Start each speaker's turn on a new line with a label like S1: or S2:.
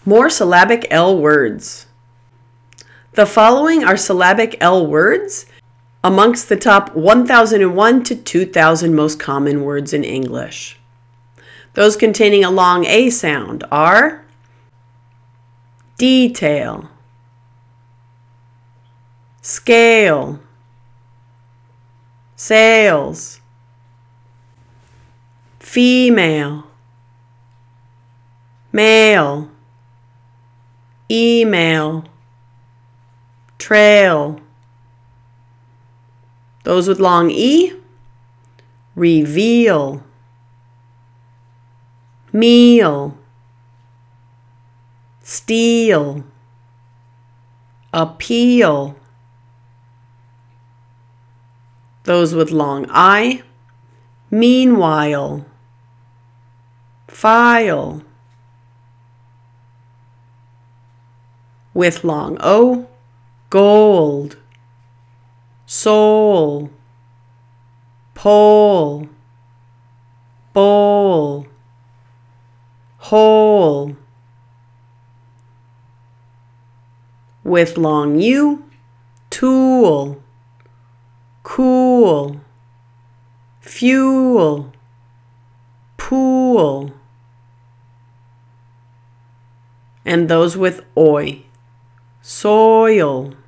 S1: More syllabic L words. The following are syllabic L words amongst the top 1001 to 2000 most common words in English. Those containing a long A sound are detail, scale, sales, female, male, email, trail. Those with long E, reveal, meal, steal, appeal. Those with long I, meanwhile, file. With long O, gold, soul, pole, bowl, whole. With long U, tool, cool, fuel, pool. And those with OI, soil,